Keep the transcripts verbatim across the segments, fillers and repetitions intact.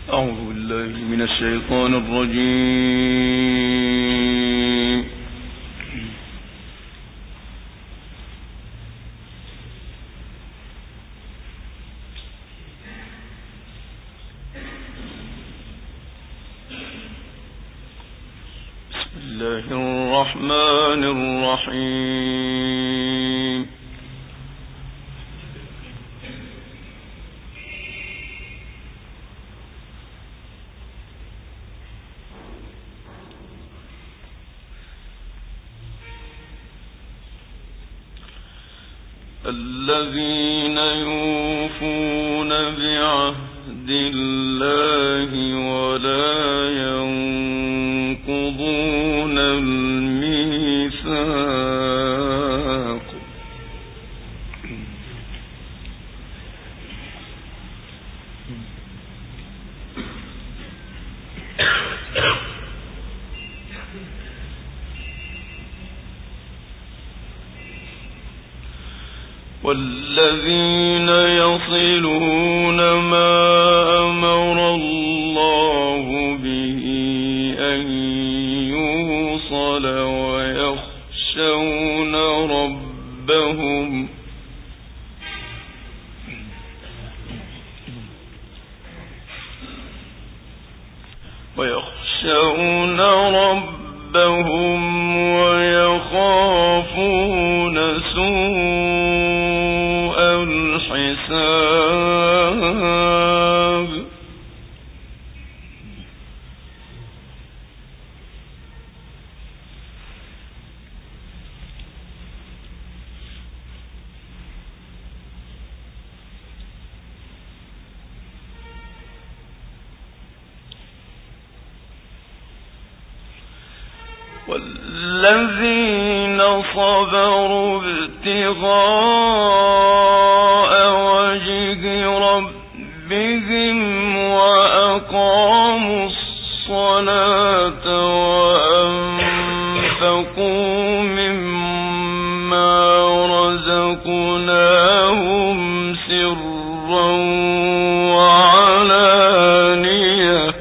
أعوذ بالله من الشيطان الرجيم. بسم الله الرحمن الرحيم. الذين يوفون بعهد الله ولا ينقضون الميثاق والذين يصلون ما أمر الله به أن يوصل ويخشون ربهم ويخشون ربهم ويخافون سوء الحساب. والذين صبروا ابتغاء وجه ربهم وأقاموا الصلاة وأنفقوا مما رزقناهم سرا وعلانية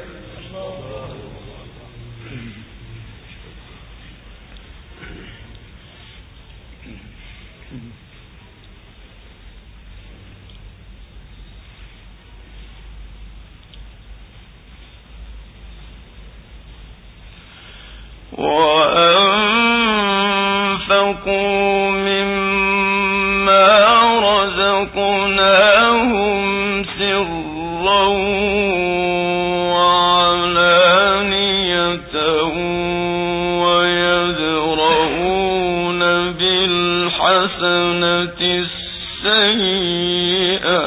وأنفقوا مما رزقناهم سرا وعلانية ويدرؤون بالحسنة السيئة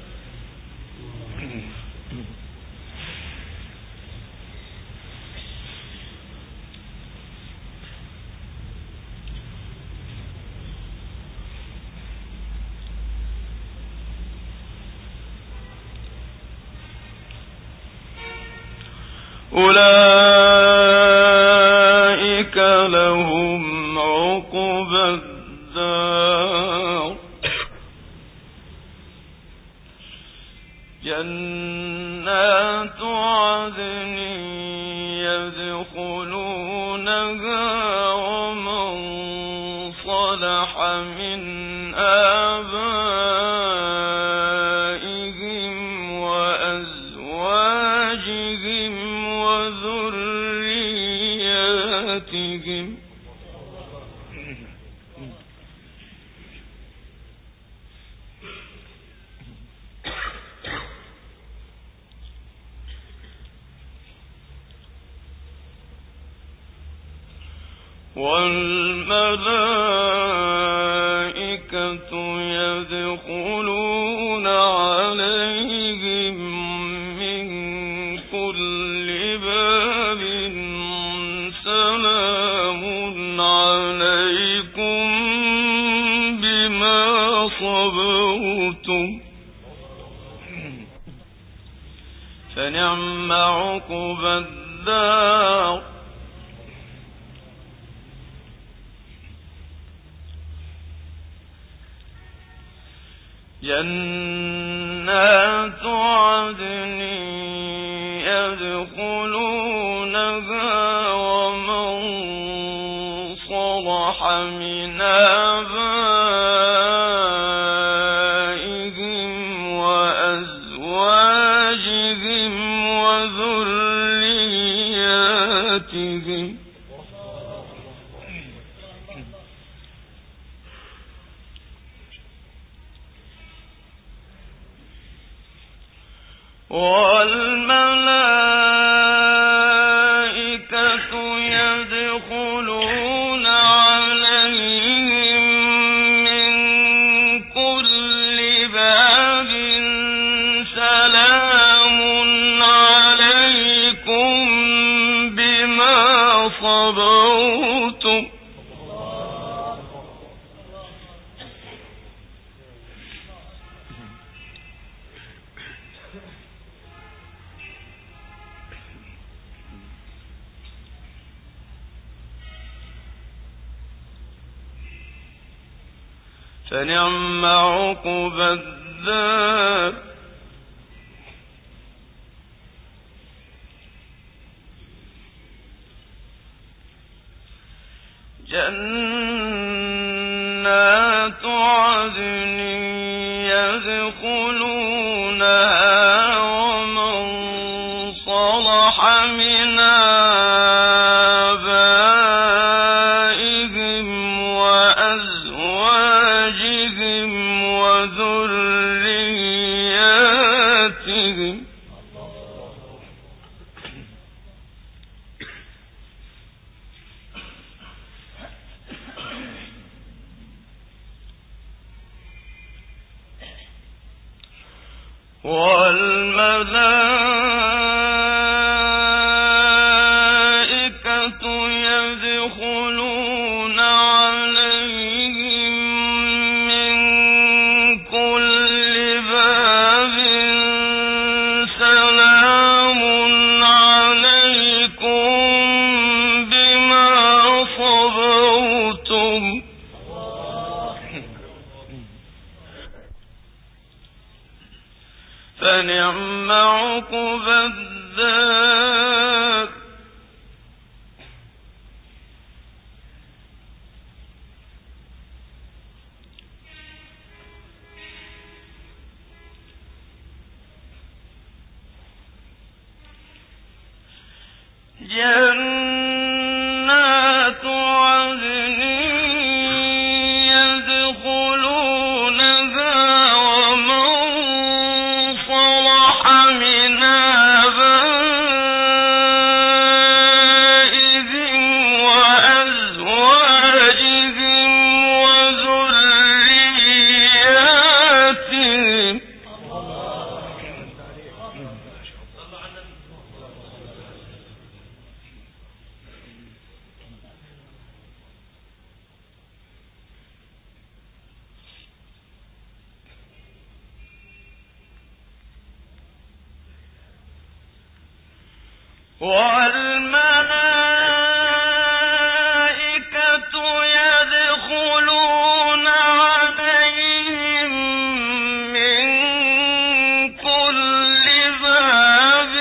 أولئك لهم عقبى الدار جنات عدن يدخلونها ومن صلح من آبائهم وأزواجهم وذرياتهم والملائكة يدخلون عليهم من كل باب سلام عليكم بما صبرتم فنعم عقبى الدار جنات عدن يدخلونها ومن صلح من آبائهم وأزواجهم وذرياتهم والملائكة يدخلون عليهم من كل باب سلام عليكم بما صبرتم فنعم عقبى الدار جنات عدن يدخلونها ومن صلح من آبائهم وأزواجهم وذرياتهم والملائكة يدخلون عليهم من كل باب سلام عليكم بما صبرتم فنعم عقبى الدار جنات عدن يدخلونها ومن صلح من آبائهم وأزواجهم وذرياتهم والملائكة يدخلون عليهم من كل باب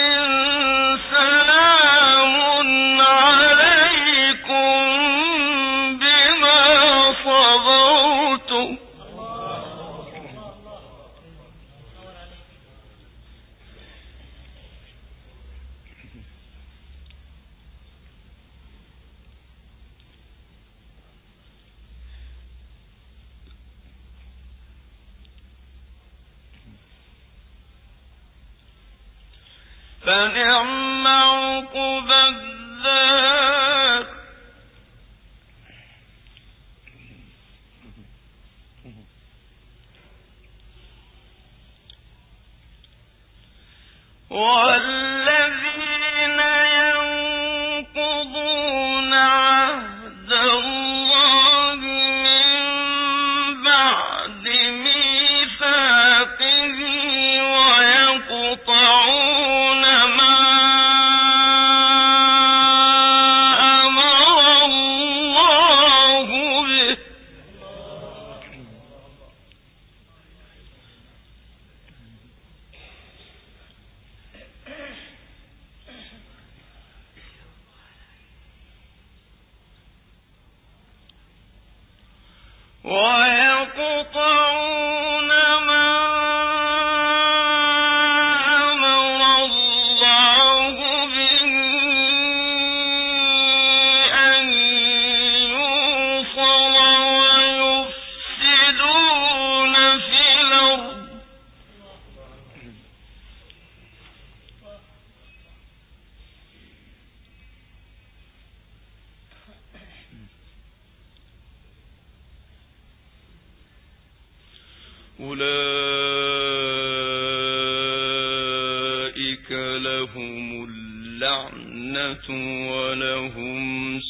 سلام عليكم بما صبرتم فنعم عقبى الدار والذين ينقضون عهد الله من بعد ميثاقه ويقطعون ما أمر الله به ويقطعون ما أمر الله به أن يوصل ويفسدون في الأرض أولئك لهم اللعنة ولهم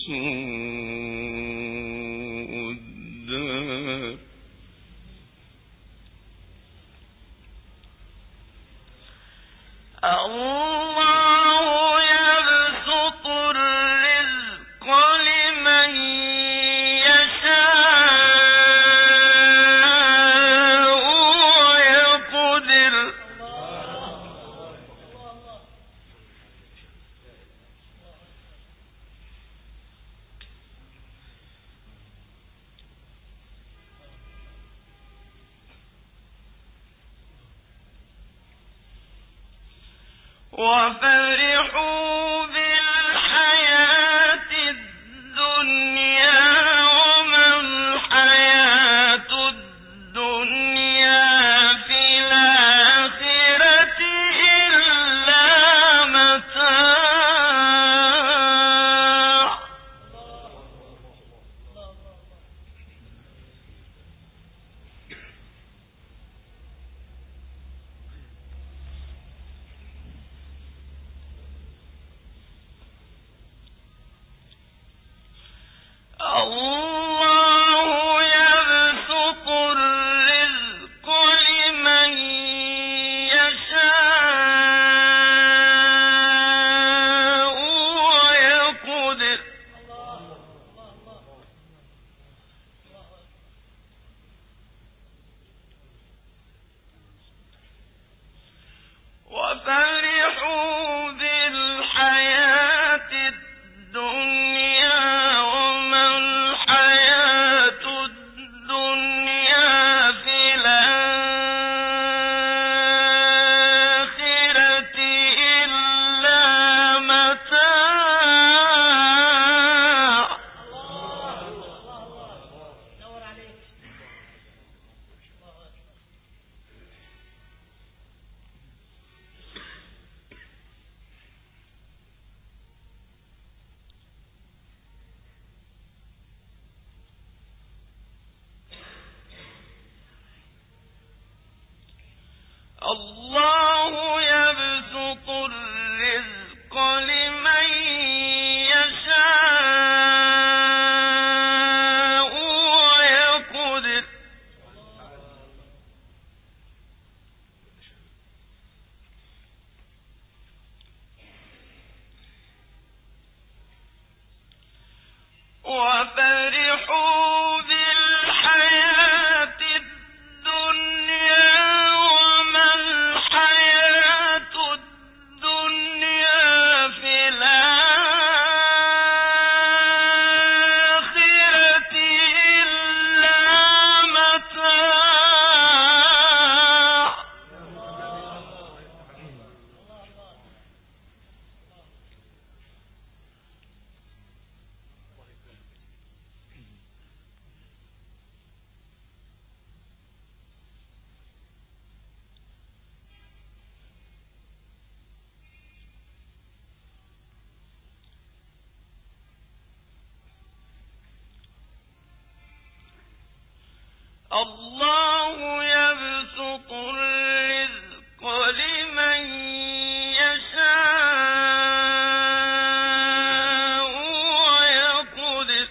سوء الدار الله يبسط الرزق لمن وفرحوا بالحياة الدنيا وما الحياة الدنيا في الآخرة إلا متاع الله يبسط الرزق لمن يشاء ويقدر وفرحوا بالحياة الدنيا وما الحياة الدنيا في الآخرة إلا متاع الله يبسط الرزق لمن يشاء ويقدر وفرحوا بالحياة الدنيا وما الحياة الدنيا في الآخرة إلا متاع الله يبسط الرزق لمن يشاء ويقدر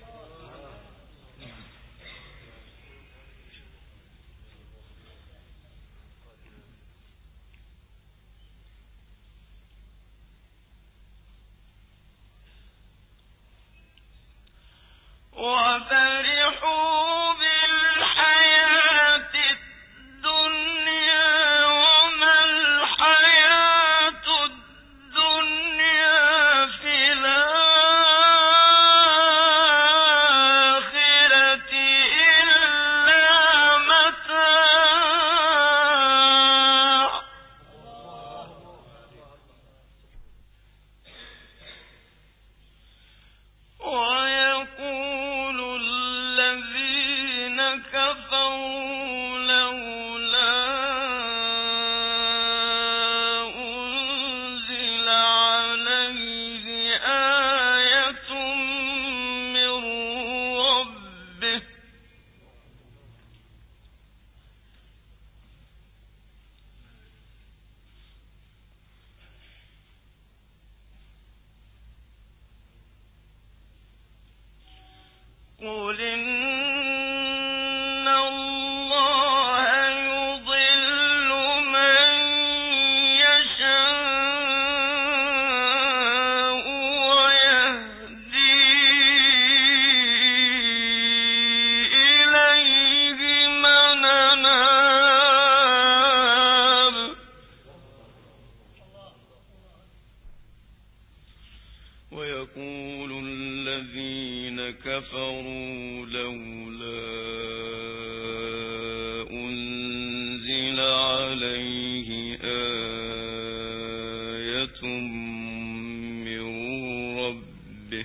وفرحوا بالحياة الدنيا وما الحياة الدنيا في الآخرة إلا كفروا لولا أنزل عليه آية من ربه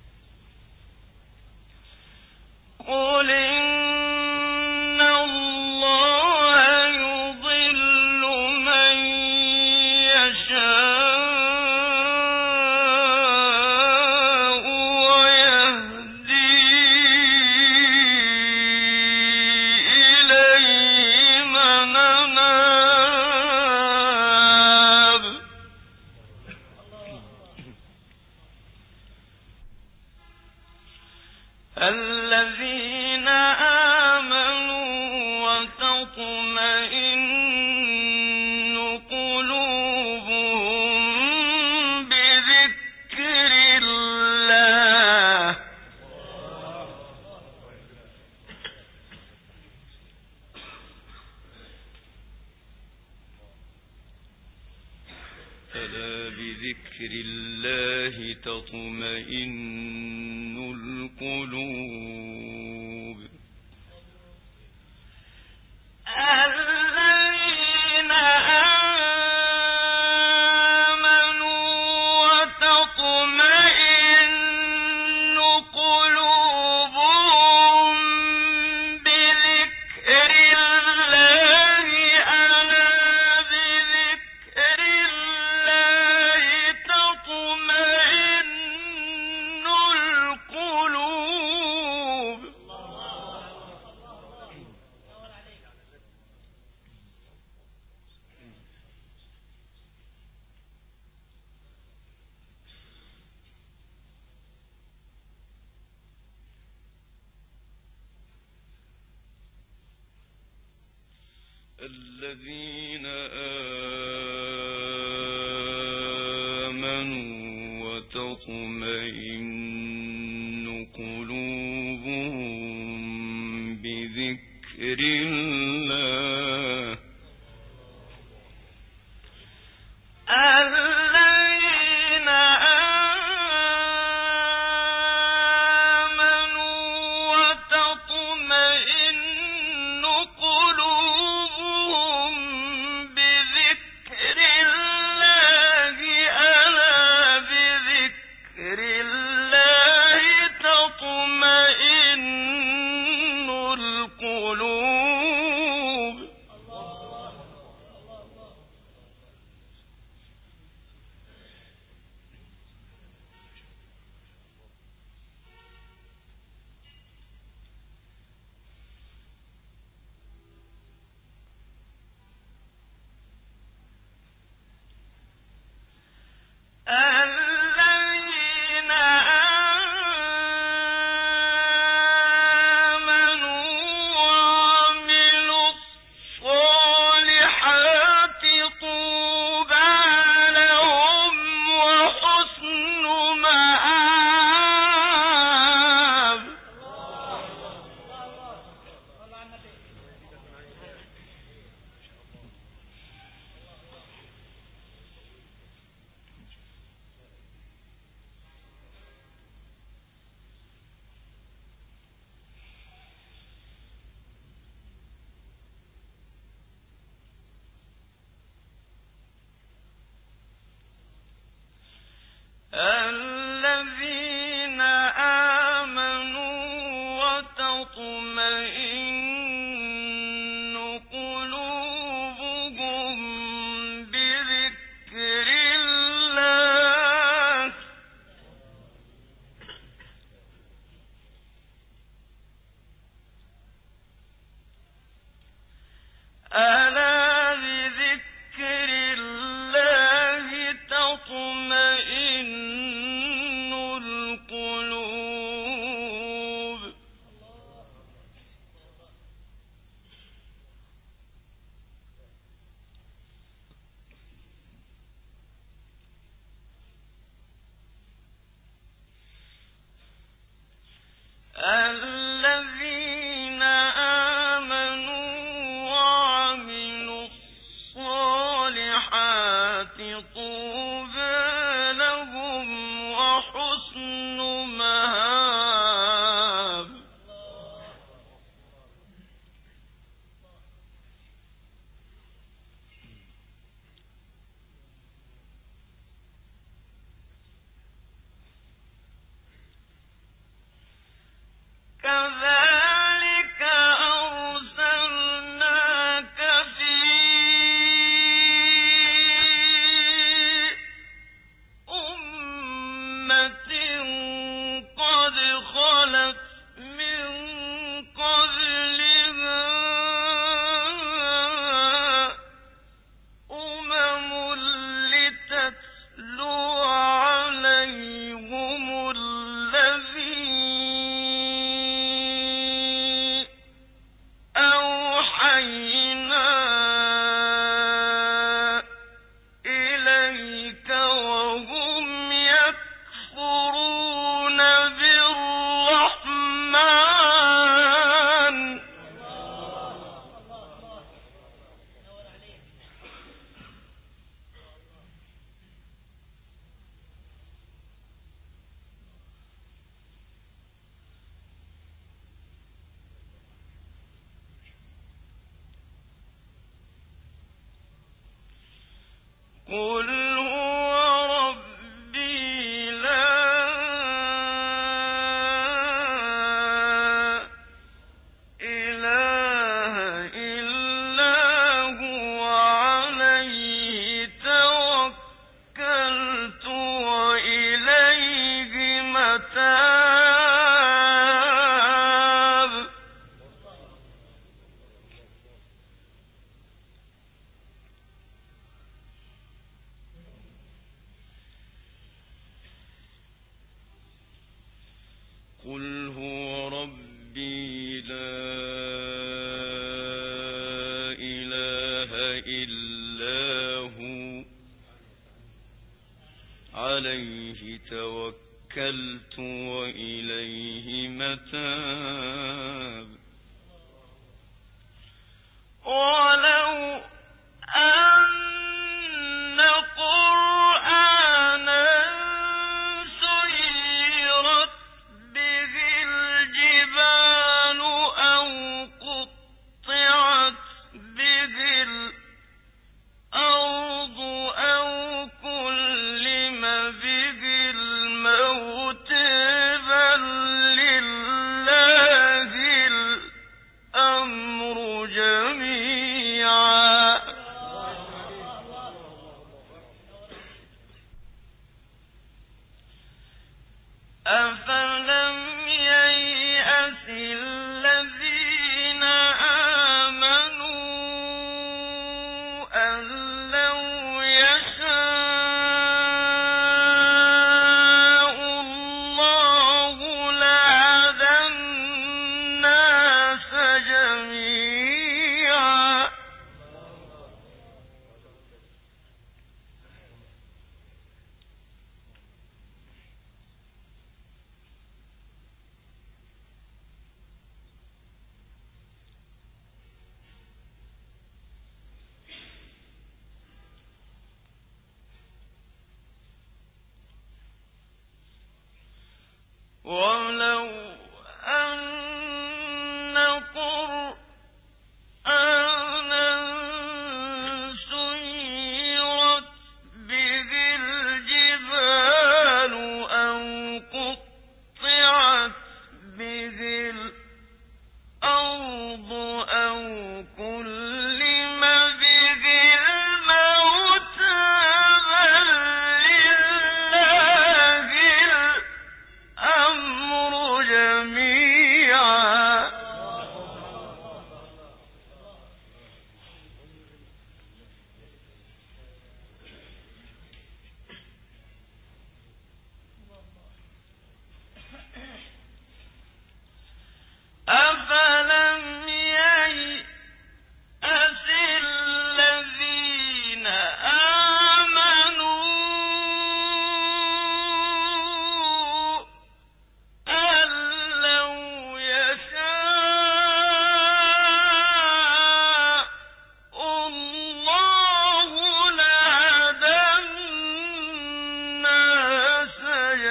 قل إن الله يضل من يشاء ويهدي إليه من أناب الذين آمنوا وتطمئن قلوبهم بذكر الله ألا بذكر الله تطمئن القلوب الذين آمنوا وتطمئن قلوبهم بذكر الله ألا بذكر الله تطمئن القلوب الذين آمنوا وتطمئن قلوبهم بذكر الله الذين آمنوا وتطمئن قلوبهم بذكر الله ألا بذكر الله قل هو ربي لا إله إلا هو عليه توكلت وإليه متاب. قل هو ربي لا إله إلا هو عليه توكلت وإليه متاب. ولو أن قرآنا سيرت به الجبال أو قطعت به الأرض أو كلم به الموت بل لله الأمر جميعا. أفلم ييأس الذين آمنوا أن لو يشاء الله لهدى الناس جميعا. ولو أن قرآنا سيرت به الجبال أو قطعت به الأرض أو كلم به الموت بل لله الأمر جميعا. أفلم ييأس الذين آمنوا أن لو يشاء الله لهدى الناس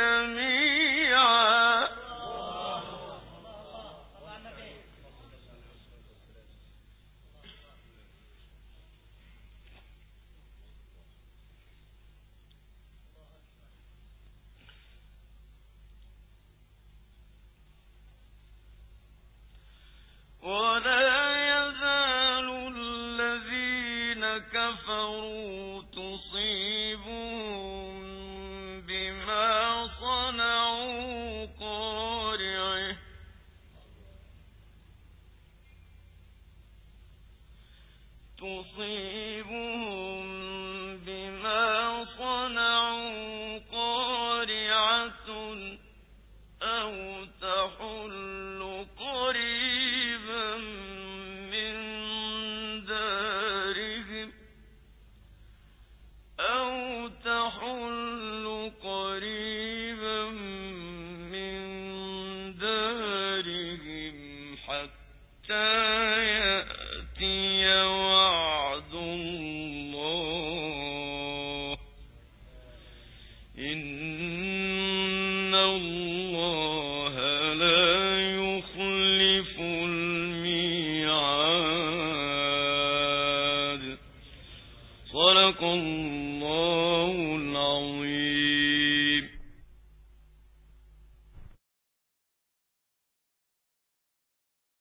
جميعا. ولا يزال الذين كفروا تصيبهم بما صنعوا قارعة تصيبهم